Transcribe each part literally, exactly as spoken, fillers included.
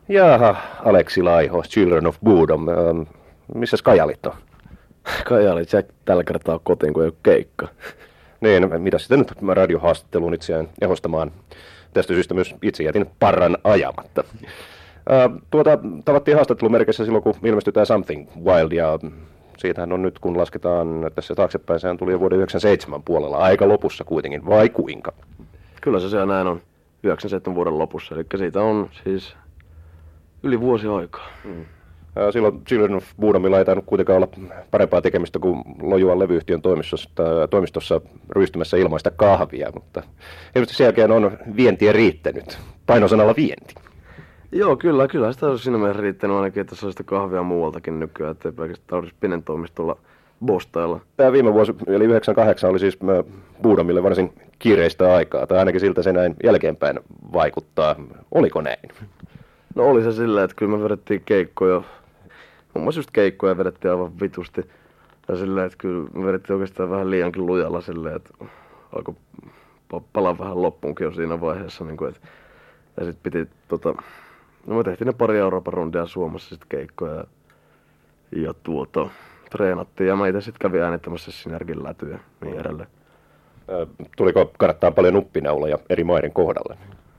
Jaha, Aleksi Laiho, Children of Bodom. Ähm, missäs Kajalit on? Kajalit jää tällä kertaa kotiin, kun ei ole keikka. Niin, mitä sitten nyt radiohaastatteluun itseään ehostamaan. Tästä syystä myös itse jätin parran ajamatta. Äh, tuota, tavattiin haastattelumerkissä silloin, kun ilmestyi tämä Something Wild, ja siitähän on nyt, kun lasketaan tässä taaksepäin, sehän tuli jo vuoden yhdeksänkymmentäseitsemän puolella, aika lopussa kuitenkin, vai kuinka? Kyllä se siellä näin on, yhdeksänkymmentäseitsemän vuoden lopussa, eli siitä on siis yli vuosi aikaa. Mm. Silloin Children of Bodomilla ei tainnut kuitenkaan olla parempaa tekemistä kuin lojuan levyyhtiön toimistossa, toimistossa ryystymässä ilmaista kahvia, mutta ilmeisesti sen jälkeen on vientiä riittänyt. Painosanalla vienti. Joo, kyllä, kyllä sitä olisi siinä mielessä riittänyt ainakin, että se olisi sitä kahvia muualtakin nykyään, ettei pelkästään olisi Pinen toimistolla bostailla. Tämä viime vuosi, eli yhdeksänkymmentäkahdeksan, oli siis Bodomille varsin kiireistä aikaa, tai ainakin siltä se näin jälkeenpäin vaikuttaa. Oliko näin? No oli se silleen, että kyllä me vedettiin keikkoja, muun muassa just keikkoja vedettiin aivan vitusti. Ja silleen, että kyllä me vedettiin oikeastaan vähän liiankin lujalla silleen, että alkoi palaa vähän loppuunkin jo siinä vaiheessa. Niin kuin, että, ja sitten piti, tota, no me tehtiin ne pari Euroopan rundia Suomessa sitten keikkoja ja, ja tuota, treenattiin. Ja mä itse sitten kävin äänittämässä Synergin lätyä ja niin edelleen. Tuliko karttaa paljon nuppineuloja eri maiden kohdalle?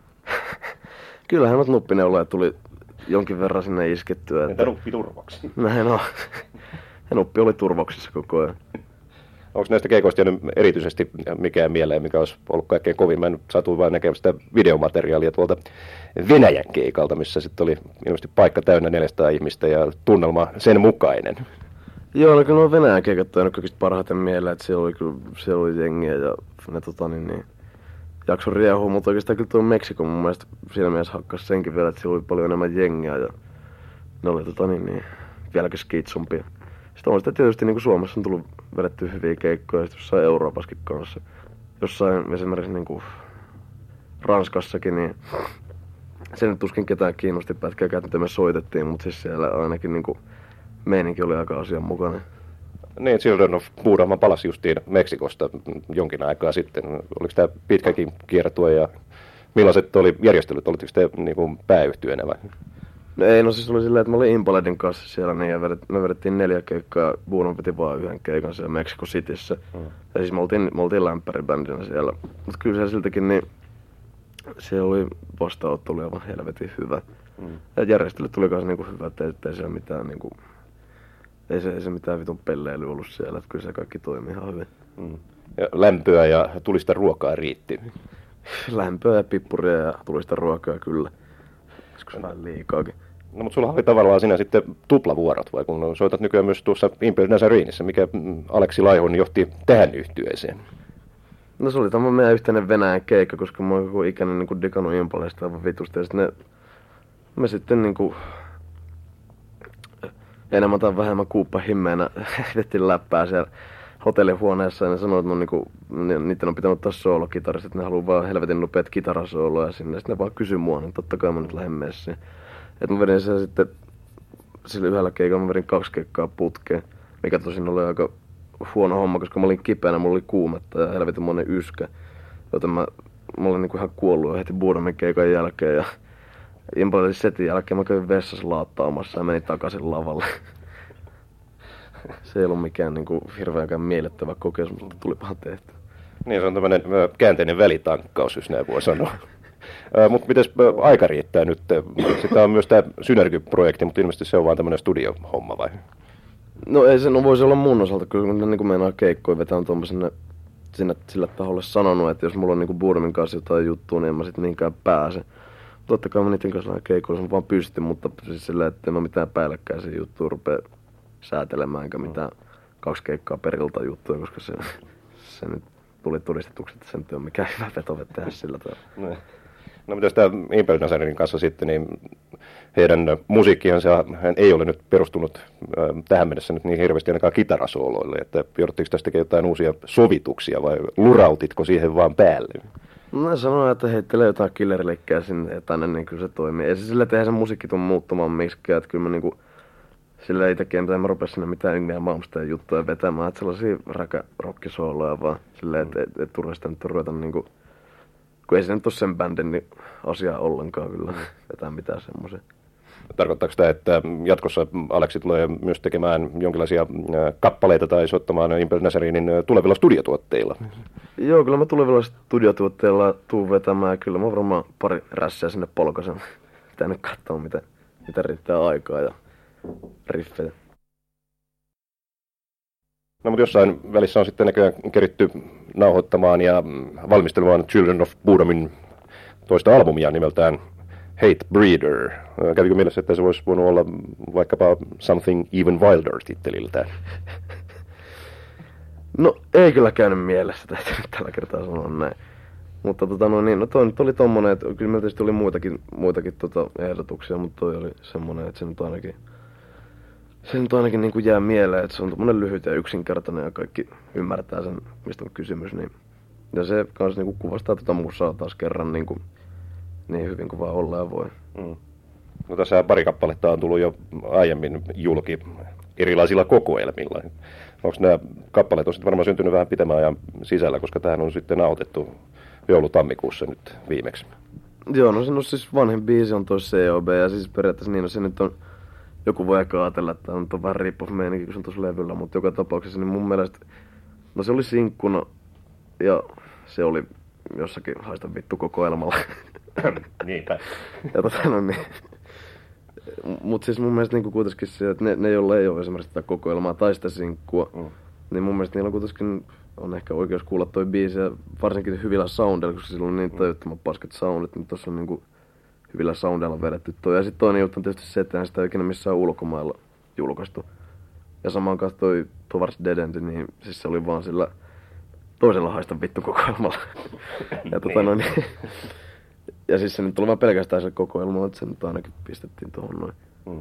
Kyllähän noita nuppineuloja tuli jonkin verran sinne iskettyä. Entä nuppi turvoksi? Näin on. Ja nuppi oli turvoksissa koko ajan. Onko näistä keikoista jäänyt erityisesti mikään mieleen, mikä olisi ollut kaikkein kovin? Mä en satuin vain näkemään sitä videomateriaalia tuolta Venäjän keikalta, missä sitten oli ilmeisesti paikka täynnä neljäsataa ihmistä ja tunnelma sen mukainen. Joo, no kyllä nuo Venäjän keikat on jäänyt kaikista parhaiten mieleen, että siellä oli kyllä siellä oli jengiä ja ne tota niin, niin jakso riehua, mutta oikeastaan kyllä tuo Meksiko mun mielestä siinä mielessä hakkas senkin vielä, että siellä oli paljon enemmän jengiä ja ne oli tota niin, niin vieläkin skitsumpia. Sitten on sitä tietysti niin kuin Suomessa on tullut vedettyä hyviä keikkoja, ja jossain Euroopassakin kanssa. Jossain esimerkiksi niin kuin Ranskassakin, niin se nyt tuskin ketään kiinnosti pätkääkään, mitä me soitettiin, mutta siis siellä ainakin niin kuin meininki oli aika asianmukainen. Niin, Children of Bodom palasi justiin Meksikosta jonkin aikaa sitten. Oliko tämä pitkäkin kiertue ja millaiset oli järjestelyt? Olitteko te niin kuin pääyhtyönä vai? No ei, no siis oli silleen, että mä olin Impaledin kanssa siellä niin, ja vedet, me vedettiin neljä keikkaa ja Bodom piti vaan yhden keikan siellä Mexico Cityssä. Mm. Ja siis me oltiin, me oltiin lämpäribändinä siellä. Mutta kyllä siellä siltäkin niin se oli vastaanotto oli aivan helvetin hyvä. Mm. Ja järjestelyt tuli kanssa niinku hyvä, ettei, ettei siellä mitään niinku Ei se, ei se mitään vitun pelleily ollut siellä, että kyllä se kaikki toimi ihan hyvin. Mm. Ja lämpöä ja tulista ruokaa riitti. Lämpöä ja pippuria ja tulista ruokaa kyllä. Joskus vähän liikaakin. No mutta sulla oli tavallaan siinä sitten tuplavuorot, vai kun soitat nykyään myös tuossa Imperial Nazarenissä, mikä Aleksi Laihon johti tähän yhtyeeseen? No se oli tämä meidän yhteinen Venäjän keikka, koska mä oon koko ikäinen niin digannut Impalesta aivan vitusti. Ja sitten ne, me sitten niinku enemmän tai vähemmän kuuppa himmeenä vedettiin läppää siellä hotellihuoneessa ja ne sanoi, että no, niinku, niiden on pitänyt ottaa soolokitaristit, että ne haluaa vaan helvetin nopeat kitarasooloja sinne. Sitten ne vaan kysyi mua, niin totta kai mä nyt lähden messiin. Että mä vedin sen sitten, sillä yhdellä keikalla mä vedin kaksi keikkaa putkeen, mikä tosin oli aika huono homma, koska mä olin kipeänä, mulla oli kuumetta ja helvetin monen yskä. Joten mä, mä olin niinku ihan kuollut jo heti Bodomin keikan jälkeen ja Impalin setin jälkeen mä kävin vessassa laattaamassa ja menin takaisin lavalle. Se ei ollut mikään niinku hirveänkään miellyttävä kokemus, mutta tulipahan tehty. Niin, se on tämmönen käänteinen välitankkaus, jos näin voi sanoa. Mutta mites aika riittää nyt? Sitä on myös tämä Synergy-projekti, mutta ilmeisesti se on vaan tämmöinen studiohomma vai? No ei se, no voisi olla mun osalta, kyllä kun niin meinaa keikkoja vetää on tuommoisenne sinne sillä taholle sanonut, että jos mulla on niinku Bodomin kanssa jotain juttua, niin en mä sit niinkään pääse. Totta kai mä niiden kanssa lähden keikkoilla, mä vaan pystyn, mutta siis silleen, että en mä mitään päällekkäisiä juttuja rupea säätelemään, enkä mitään kaksi keikkaa per ilta juttuja, koska se, se nyt tuli todistetuksi, että se nyt ei ole mikään hyvä veto tehdä sillä tavalla. No, no mitäs tää Imperial Nazarenin kanssa sitten, niin heidän musiikkihan se ei ole nyt perustunut äh, tähän mennessä nyt niin hirveästi ainakaan kitarasooloille, että joudutteko tästä tekemään jotain uusia sovituksia vai lurautitko siihen vaan päälle? No mä sanoin, että heittelee jotain killerilikkejä sinne ja tänne, niin kyllä se toimii. Ei se sille tehdä se musiikki tuu muuttumaan miksikään, että kyllä mä niinku sillä ei tekee mitään, mä rupesin sinne mitään Ingrid Malmsteen juttuja vetämään, että sellaisia räkä-rockisooloja vaan silleen, että et, et turha sitä nyt ruveta niinku, kun ei se nyt ole sen bändin niin asiaa ollenkaan kyllä vetää mitään semmoisia. Tarkoittaako tämä, että jatkossa Aleksi tulee myös tekemään jonkinlaisia kappaleita tai soittamaan Impel Nazarinin tulevilla studiotuotteilla? Joo, kyllä mä tulevilla studiotuotteilla tuun vetämään. Kyllä mä varmaan pari rässiä sinne polkasen. Pitää nyt katsoa, mitä, mitä riittää aikaa ja riffejä. No mutta jossain välissä on sitten näköjään keritty nauhoittamaan ja valmistelemaan Children of Bodomin toista albumia nimeltään Hate Breeder. Kävikö mielessä, että se voisi voinut olla vaikkapa Something Even Wilder-titteliltään? No ei kyllä käynyt mielessä, täytyy nyt tällä kertaa sanoa näin. Mutta tota, no niin, no toi nyt oli tommonen, että kyllä meillä tietysti oli muitakin, muitakin tota ehdotuksia, mutta toi oli semmonen, että se nyt ainakin, se nyt ainakin niin kuin jää mieleen, että se on tommonen lyhyt ja yksinkertainen ja kaikki ymmärtää sen, mistä on kysymys. Niin. Ja se kans niin kuin kuvastaa tota musaa taas kerran niin, kuin, niin hyvin kuin vaan ollaan voi. Mm. No tässä pari kappaletta on tullut jo aiemmin julki erilaisilla kokoelmilla. Onko nämä kappaleet on sitten varmaan syntynyt vähän pitemmän ajan sisällä, koska tähän on sitten nautettu joulutammikuussa nyt viimeksi? Joo, no se on siis vanhin biisi on toi C O B ja siis periaatteessa niin, no se nyt on, joku voi ehkä ajatella, että on, on vähän riippuu meininki, kun se on tuossa levyllä, mutta joka tapauksessa niin mun mielestä, no se oli sinkkuna ja se oli jossakin haista vittu kokoelmalla. Niinpä. Ja tota no niin. Mut siis mun mielestä niinku kuitenkin se, että ne, ne joilla ei ole esimerkiksi tätä kokoelmaa tai sitä sinkkua, mm. niin mun mielestä niillä on kuitenkin on ehkä oikeus kuulla toi biisi ja varsinkin hyvillä soundilla, koska sillä on niin tajuttoman paskat soundit, niin tossa on niinku hyvillä soundilla vedetty toi. Ja sit toinen juttu on tietysti se, että sitä ei ikinä missään ulkomailla julkaistu. Ja samaan kanssa toi Towards Dead End, niin siis se oli vaan sillä toisella haista vittu kokoelmalla. Ja tota no niin. Ja siis se nyt oli vaan pelkästään se kokoelma, että se nyt ainakin pistettiin tuohon noin. Mm.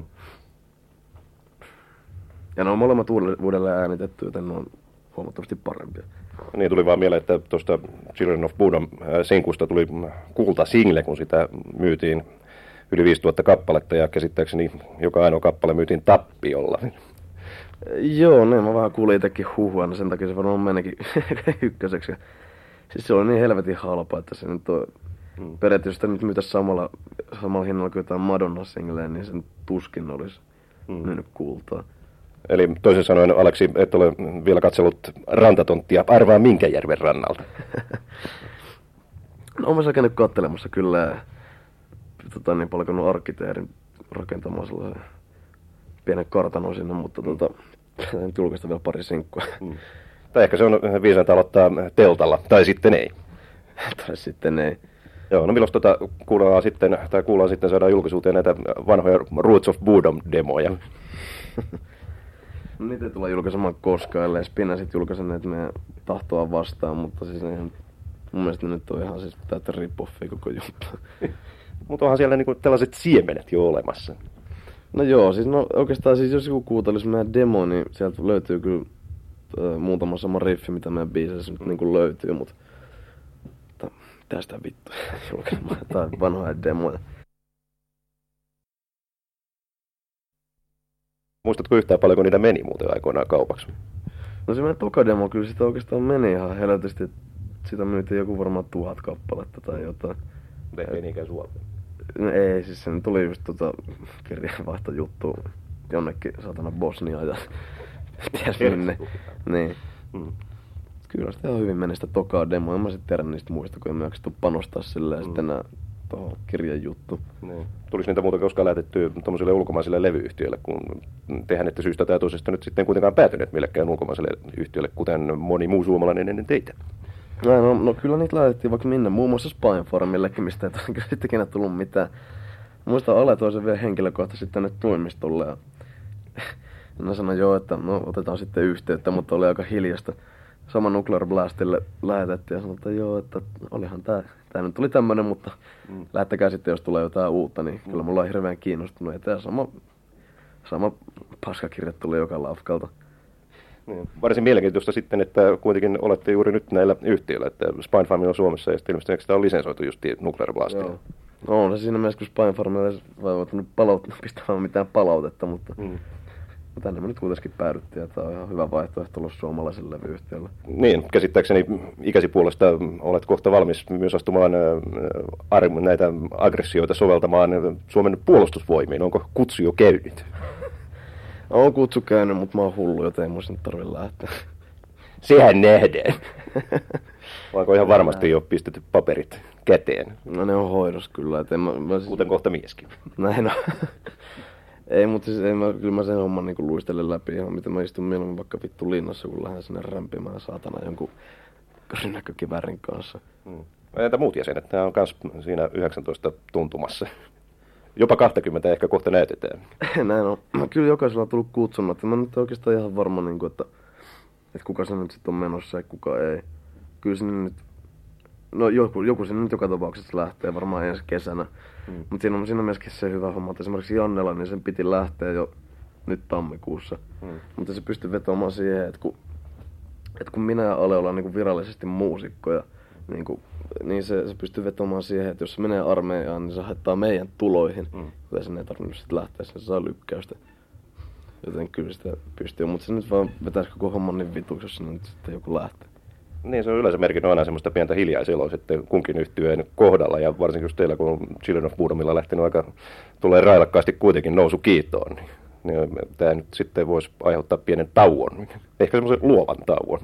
Ja ne on molemmat uudelleen äänitetty, joten ne on huomattavasti parempia. Niin, tuli vaan mieleen, että tuosta Children of Bodom sinkusta tuli kulta single, kun sitä myytiin yli viisituhatta kappaletta ja käsittääkseni joka ainoa kappale myytiin tappiolla. Joo, niin mä vähän kuulin itsekin huhua, niin sen takia se varmaan menikin ykköseksi. Siis se oli niin helvetin halpa, että se nyt on hmm. periaatteessa nyt myytäisi samalla, samalla hinnalla kuin jotain Madonna-singleen, niin sen tuskin olisi hmm. myynyt kultaa. Eli toisin sanoen, Aleksi, et ole vielä katsellut rantatonttia. Arvaa minkä järven rannalta? No olen käynyt katselemassa kyllä. Tota, niin palkannut arkkiteerin rakentamaan sellaisen pienen kartanon sinne, mutta mm. tota, en julkaista vielä pari sinkkua. Mm. Tai ehkä se on viisainta aloittaa teltalla, tai sitten ei. tai sitten ei. Joo, no milloin tota kuullaan sitten, tai kuullaan sitten saadaan julkisuuteen näitä vanhoja Roots of Boredom-demoja? No niitä ei tulla julkaisemaan koskaan, ellei Spinna sit julkaisen näitä meidän tahtoa vastaan, mutta siis ihan, mun mielestä nyt on ihan siis täyttä rip-offia koko juttu. Mutta onhan siellä niinku tällaiset siemenet jo olemassa. No joo, siis no oikeastaan siis jos joku kuuntelisi meidän demo, niin sieltä löytyy kyllä äh, muutama sama riffi, mitä meidän biiseissä nyt niinku löytyy, mutta tästä vittu julkaisemaan jotain vanhoja demoja. Muistatko yhtään paljonko niitä meni muuten aikoinaan kaupaksi? No se meidän toka demo kyllä sitä oikeastaan meni ihan helvetisti. Sitä myytiin joku varmaan tuhat kappaletta tai jotain. Ei niinkään Suomeen. No ei, siis se tuli just tota kirjeenvaihtojuttu jonnekin satana Bosniaan ja ties minne. Niin. Mm. Kyllä sitä ihan hyvin meni sitä tokaa demoa. En mä sit tiedä niistä muista, kun en mä oikeastaan panostaa silleen mm. sitten enää tuohon kirjan juttu. Niin. Tuliko niitä muuta koskaan lähetettyä tommosille ulkomaisille levyyhtiöille, kun tehän ette syystä tai toisesta nyt sitten kuitenkaan päätyneet millekään ulkomaiselle yhtiölle, kuten moni muu suomalainen ennen teitä? No, no, no kyllä niitä lähetettiin vaikka minne, muun muassa Spinefarmillekin, mistä ei kyllä sittenkin tullut mitään. Muistan Ale toisen vielä henkilökohtaisesti tänne toimistolle ja ne sanoi joo, että no otetaan sitten yhteyttä, mutta oli aika hiljasta. Sama Nuclear Blastille lähetettiin ja sanoi, että joo, että olihan tää, tää nyt tuli tämmönen, mutta mm. lähettäkää sitten, jos tulee jotain uutta, niin mm. kyllä mulla on hirveän kiinnostunut. Ja tää sama, sama paskakirja tuli joka lafkalta. Niin. Varsin mielenkiintoista sitten, että kuitenkin olette juuri nyt näillä yhtiöillä, että Spinefarm on Suomessa ja sitten ilmeisesti sitä on lisensoitu just Nuclear Blastille. Joo. No on se siinä mielessä, kun Spinefarm ei voi palaut- pistää mitään palautetta, mutta mm. tänne me nyt kuitenkin päädyttiin, ja tää on ihan hyvä vaihtoehto olla suomalaisen levyyhtiöllä. Niin, käsittääkseni ikäsi puolesta olet kohta valmis myös astumaan ar- näitä aggressioita soveltamaan Suomen puolustusvoimiin. Onko kutsu jo käynyt? On kutsu käynyt, mutta mä oon hullu, joten ei mun sinne tarvitse lähteä. Sehän nähdään. Onko ihan varmasti jo pistetty paperit käteen? No ne on hoidossa kyllä. Et en mä, mä siis... Kuten kohta mieskin. Näin on. Ei, mutta siis ei mä, kyllä mä sen homman niinku luistelen läpi ihan, miten mä istun mieluummin vaikka vittu linnassa, kun lähden sinne rämpimään saatana jonkun rynnäkkökiväärin kanssa. Hmm. Entä muut jäsenet? Nämä on kans siinä yhdeksäntoista tuntumassa. Jopa kaksikymmentä ehkä kohta näytetään. Näin on. Kyllä jokaisella on tullut kutsunut. Mä nyt oikeastaan ihan varma, niin että, että kuka se nyt sitten on menossa ja kuka ei. Kyllä sinne nyt... No joku, joku sinne nyt joka tapauksessa lähtee varmaan ensi kesänä. Mm. Mutta siinä on siinä myöskin se hyvä homma, että esimerkiksi Jannella, niin sen piti lähteä jo nyt tammikuussa. Mm. Mutta se pystyi vetoamaan siihen, että kun, että kun minä ja Ale ollaan niin virallisesti muusikkoja, niin, kuin, niin se, se pystyy vetoamaan siihen, että jos se menee armeijaan, niin se haittaa meidän tuloihin. Mm. Joten sen ei tarvinnut sitten lähteä, sen saa lykkäystä. Joten kyllä sitä pystyy, mutta se nyt vaan vetäisi koko homman niin vituksi, jos sinne nyt sitten joku lähtee. Niin, se on yleensä merkinnyt aina semmoista pientä hiljaiseloa sitten kunkin yhtyeen kohdalla. Ja varsinkin just teillä, kun on Children of Bodomilla lähtenyt aika, tulee railakkaasti kuitenkin nousu kiitoon, niin, niin tämä nyt sitten voisi aiheuttaa pienen tauon. Ehkä semmoisen luovan tauon.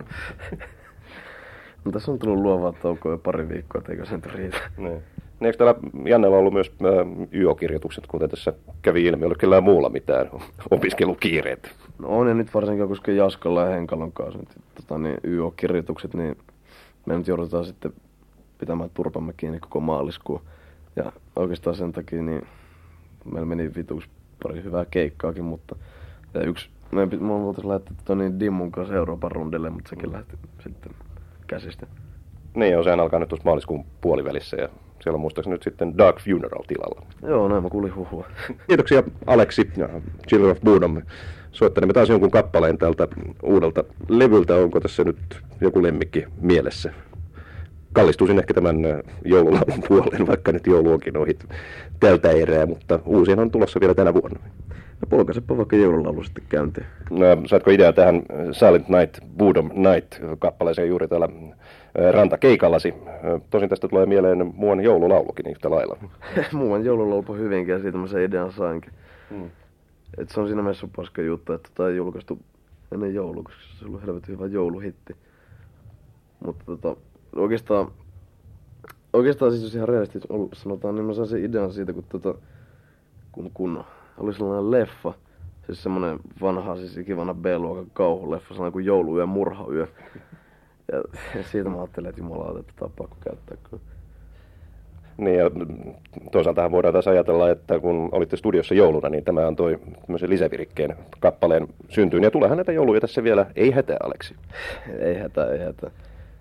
No tässä on tullut luovaa taukoa jo pari viikkoa, että eikö se nyt riitä. Niin. Niin eikö täällä Jannella ollut myös äh, Y O-kirjoitukset, kuten tässä kävi ilmi, oliko kellään muulla mitään opiskelukiireet? No on, ja nyt varsinkin koska Jaskalla ja Henkalon kanssa nyt, tota, niin Y O-kirjoitukset, niin me nyt joudutaan sitten pitämään turpamme kiinni koko maaliskuun. Ja oikeastaan sen takia niin meillä meni vituksi pari hyvää keikkaakin, mutta ja yksi, me, me voitaisiin lähteä tota, niin Dimmun kanssa Euroopan rundille, mutta sekin lähti sitten käsistä. Niin, joo, sehän alkaa nyt tuossa maaliskuun puolivälissä ja siellä on muistaakseni nyt sitten Dark Funeral tilalla. Joo, näin mä kuulin huhua. Kiitoksia Aleksi ja Children of Bodom. Soittanemme taas jonkun kappaleen tältä uudelta levyltä. Onko tässä nyt joku lemmikki mielessä? Kallistuisin ehkä tämän joululaulun puoleen, vaikka nyt joulu onkin ohi tältä erää, mutta uusien on tulossa vielä tänä vuonna. No polkaisepa vaikka joululaulu sitten käyntiin. No, saatko idea tähän Silent Night, Bodom Night-kappaleeseen juuri täällä rantakeikallasi? Tosin tästä tulee mieleen muuan joululaulukin yhtä lailla. Muuan joululaulu hyvinkin ja siitä mä sen idean sainkin. Hmm. Et se on siinä mielessä paska juttu, että tota ei julkaistu ennen joulua, koska se on ollut helvetin hyvä jouluhitti. Mutta tota, oikeastaan, oikeastaan siis jos ihan realisti sanotaan, niin mä sain sen idean siitä, kun, tota, kun, kun oli sellainen leffa, siis semmonen vanha, siis ikivanha B-luokan kauhuleffa, sellainen kuin Jouluyö ja Murhayö. Ja siitä mä ajattelin, että jumalauta, että tätä on pakko käyttää kyllä. Niin ja toisaaltahan voidaan taas ajatella, että kun olitte studiossa jouluna, niin tämä antoi tämmöisen lisävirikkeen kappaleen syntyyn. Ja tuleehan näitä jouluja tässä vielä. Ei hätää, Aleksi. Ei hätää, ei hätää.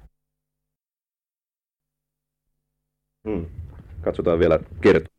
Hmm. Katsotaan vielä kertoa.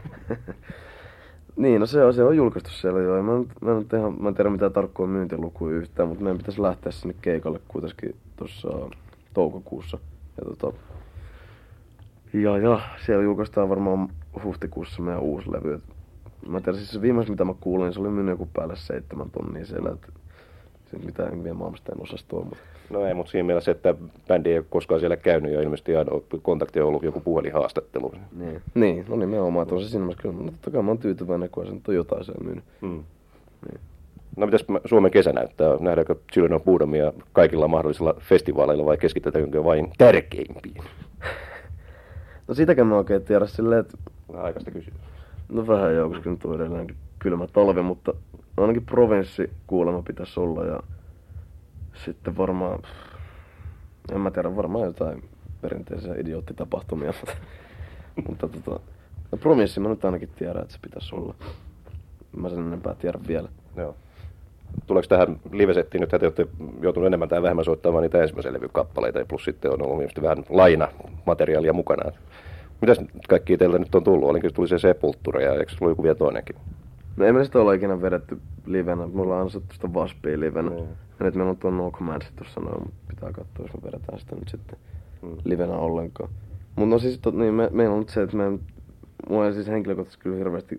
Niin, no se on, se on julkaistu siellä jo. Mä, nyt, mä, nyt ihan, mä en tiedä mitään tarkkoa myyntilukuja yhtään, mutta meidän pitäisi lähteä sinne keikalle kuitenkin tuossa toukokuussa. Ja tota... Ja, ja siellä julkaistaan varmaan huhtikuussa meidän uusi levy. Mä tiedän, siis se viimeis mitä mä kuulin, se oli myynyt joku päälle seitsemän tonnia siellä. Et se mitään vielä maailmastain osastoa. Mutta... No ei, mutta siinä mielessä, että bändi ei ole koskaan siellä käynyt ja ilmeisesti aina kontakti on ollut joku puhelinhaastattelu. Niin, niin no nimenomaan, että on se siinä mielessä kyllä. No totta kai mä oon tyytyväinen, kun se nyt on jotain siellä myynyt. Mm. Niin. No mitäs Suomen kesä näyttää? Nähdäänkö Children of Bodomia kaikilla mahdollisilla festivaaleilla vai keskitytäänkö vain tärkeimpiin? No sitäkään mä oikein tiedä silleen, että... Aikaista kysyä. No vähän joo, koska nyt on edelleenkin kylmä talvi, mutta ainakin provinssi kuulemma pitäisi olla ja sitten varmaan, en mä tiedä, varmaan jotain perinteisiä idioottitapahtumia, mutta, mutta tota, no provinssi mä nyt ainakin tiedän, että se pitäisi olla. Mä sen enempää tiedä vielä. Joo. Tuleeko tähän livesettiin nyt, että te olette joutunut enemmän tai vähemmän soittamaan niitä ensimmäisen levyn kappaleita ja plus sitten on ollut ilmeisesti vähän lainamateriaalia mukana. Mitäs kaikkia teiltä nyt on tullut? Olinko tuli se Sepultura ja eikö se tullut joku vielä toinenkin? No ei me sitä ole ikinä vedetty livenä. Me ollaan ansattu sitä Waspia livenä. Mm. Ja nyt meillä on tuo No Commands tuossa noin, mutta pitää katsoa, jos me vedetään sitä nyt sitten mm. livenä ollenkaan. Mutta no siis tot, niin, me, meillä on nyt se, että me, mua ei siis henkilökohtaisesti kyllä hirveästi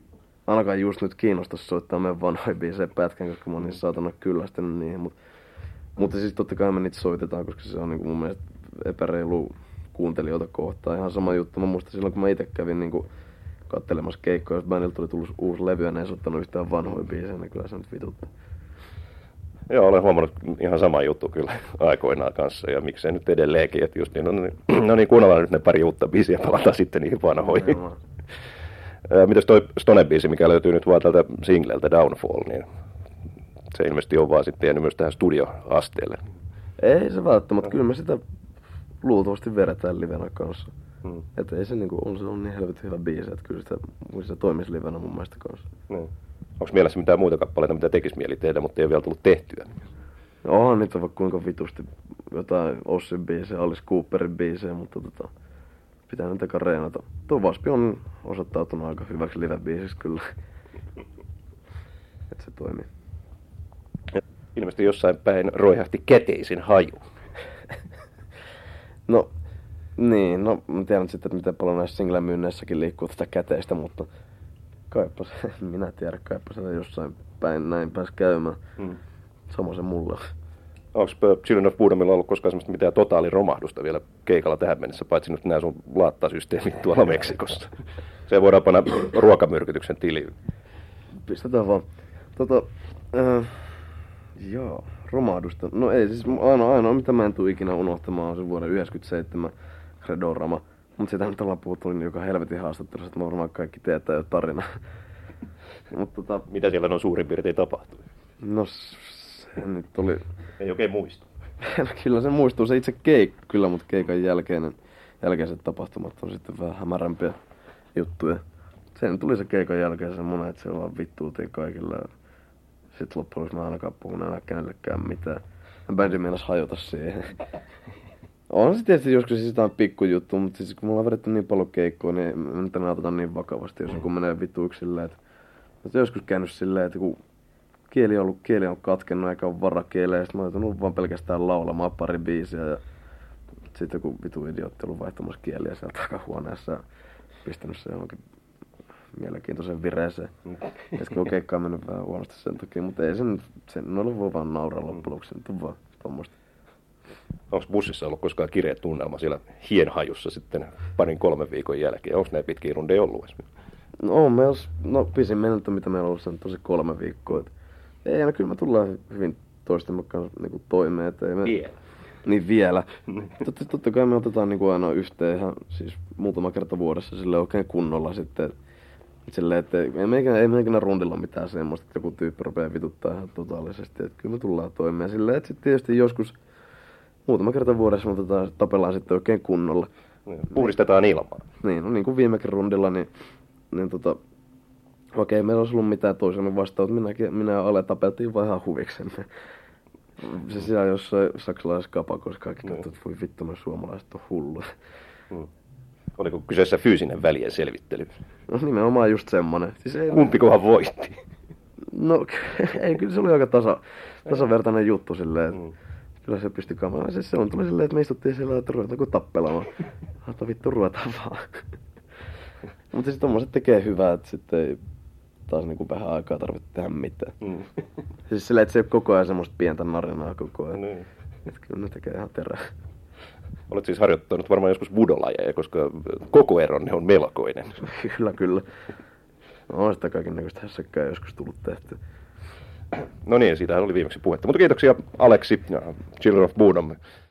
ainakaan just nyt kiinnostaisi soittaa meidän vanhoja biisejä pätkän, koska mä oon niin saatana kyllästynyt niihin. Mut, mutta siis totta kai me niitä soitetaan, koska se on niinku mun mielestä epäreilu kuuntelijoita kohtaan. Ihan sama juttu. Mä muistan silloin, kun mä itse kävin niinku kattelemassa keikkoja, jos bändiltä oli tullut uusi levy ja ne ei soittanut yhtään vanhoja biisejä, niin kyllä se nyt vituttaa. Joo, olen huomannut ihan sama juttu kyllä aikoinaan kanssa ja miksei nyt edelleenkin, että just niin, no niin, no niin kuunnellaan nyt ne pari uutta biisiä ja palataan sitten niihin vanhoihin. Mitäs toi Stone-biisi, mikä löytyy nyt vaan tältä singleltä Downfall, niin se ilmeisesti on vaan sitten jäänyt myös tähän studioasteelle. Ei se välttämättä, kyllä me sitä luultavasti vedetään livenä kanssa. Hmm. Että ei se niinku, on se on niin helvetin hyvä biisi, että kyllä sitä, se toimisi livenä mun mielestä kanssa. Hmm. Onko mielessä mitään muita kappaleita, mitä tekisi mieli tehdä, mutta ei ole vielä tullut tehtyä? No onhan niitä vaikka kuinka vitusti jotain Ossin biisejä, Alice Cooperin biisejä, mutta tota, pitää nyt eka reenata. Tuo Waspi on osoittautunut aika hyväksi live-biisiksi kyllä. Että se toimii. Ilmeisesti jossain päin roihahti käteisin haju. No, niin, no mä tiedän sitten, että miten paljon näissä single-myynneissäkin liikkuu tätä käteistä, mutta kaipa se, minä tiedän, kaipa se jossain päin näin pääsi käymään. Hmm. Sama se mulle. Onko Children of Bodomilla ollut koskaan semmoista mitään totaaliromahdusta vielä keikalla tähän mennessä, paitsi nyt nämä sun laattasysteemit tuolla Meksikossa? Se voidaan panna ruokamyrkytyksen tiliin. Pistetään vaan. Tota, äh, joo, romahdusta. No ei, siis ainoa, ainoa mitä mä en tule ikinä unohtamaan on se vuoden yhdeksänkymmentäseitsemän Credorama. Mutta sitä nyt ollaan puhuttu niin joka helvetin haastattelussa, että mä varmaan kaikki tietää jo tarina. Mut, tota, mitä siellä on suurin piirtein tapahtui? No se nyt oli... Ei oikein muistu. Kyllä se muistuu, se itse keikka kyllä, mutta keikan jälkeinen, jälkeiset tapahtumat on sitten vähän hämärämpiä juttuja. Sen tuli se keikan jälkeen semmonen, että se vaan vittuutiin kaikille. Sitten loppujen lopuksi mä ainakaan puhun enää kenellekään mitään. Bändi meinas hajota siihen. On se tietysti joskus siis jotain pikkujuttu, mutta siis kun mulla on vedetty niin paljon keikkoa, niin mä nyt enää otetaan niin vakavasti, jos joku menee vittuiksi silleen, että... Mä joskus käynyt silleen, että kun kieli on ollut, kieli on katkennut eikä ole varakieleä, ja sit mä oon joutunut vaan pelkästään laulamaan pari biisiä, ja sitten joku vitu idiootti ollut vaihtamassa kieliä siellä takahuoneessa ja pistänyt se johonkin mielenkiintoisen vireeseen. Ja sit kun keikka on mennyt vähän huonosti sen takia, mutta ei sen, sen noille voi vaan nauraa loppujen lopuksi, nyt on vaan tommoista. Onko bussissa ollut koskaan kireä tunnelma siellä hienhajussa sitten parin kolmen viikon jälkeen? Onko näin pitkiä rundeja ollut esimerkiksi? No on meillä, no pisin mennyt, mitä meillä on ollut sen tosi kolme viikkoa. Et ei, no kyllä me tullaan hyvin toistemme kanssa niinku toimeen. Et ei me, vielä? Niin vielä. totta, totta kai me otetaan niinku aina yhteen ihan siis muutama kerta vuodessa silleen oikein kunnolla sitten. Silleen, että ei, ei me ei ikinä rundilla mitään semmoista, että joku tyyppi rupeaa vituttaa ihan totaalisesti. Et kyllä me tullaan toimeen silleen, että sitten tietysti joskus muutama kerta vuodessa me otetaan, tapellaan sitten oikein kunnolla. Puhdistetaan ilmaa. Niin, no niin kuin viimekin rundilla, niin, niin tota, okei, meillä olisi ollut mitään toisemme vastaan, mutta minäkin, minä ja Ale tapeltiin vaan ihan huviksemme. Se siellä jossain saksalaisessa kapakoissa kaikki katsoi, että voi vittu, me suomalaiset on hulluja. Hmm. Oliko kyseessä fyysinen välien selvittely? No nimenomaan just semmonen. Siis ei, kumpikohan voitti? No ei, kyllä se oli aika tasa, tasavertainen juttu silleen. Hmm. Kyllä se pystyi kamaan. Siis se on tuli silleen, että me istuttiin siellä, että ruvetaanko tappelemaan. Hatta vittu ruvetaan vaan. Mutta siis tommoset tekee hyvää, että sitten ei taas niinku vähän aikaa tarvitse tehdä mitään. Mm. Siis silleen, että se ei ole koko ajan semmoista pientä narinaa koko ajan. Mm. Että kyllä ne tekee ihan terää. Olet siis harjoittanut varmaan joskus budolajeja, koska koko eronne on melkoinen. Kyllä, kyllä. No, on sitä kaiken näköistä hässäkkää joskus tullut tehty. No niin, siitähän oli viimeksi puhetta. Mutta kiitoksia Aleksi ja Children of Bodom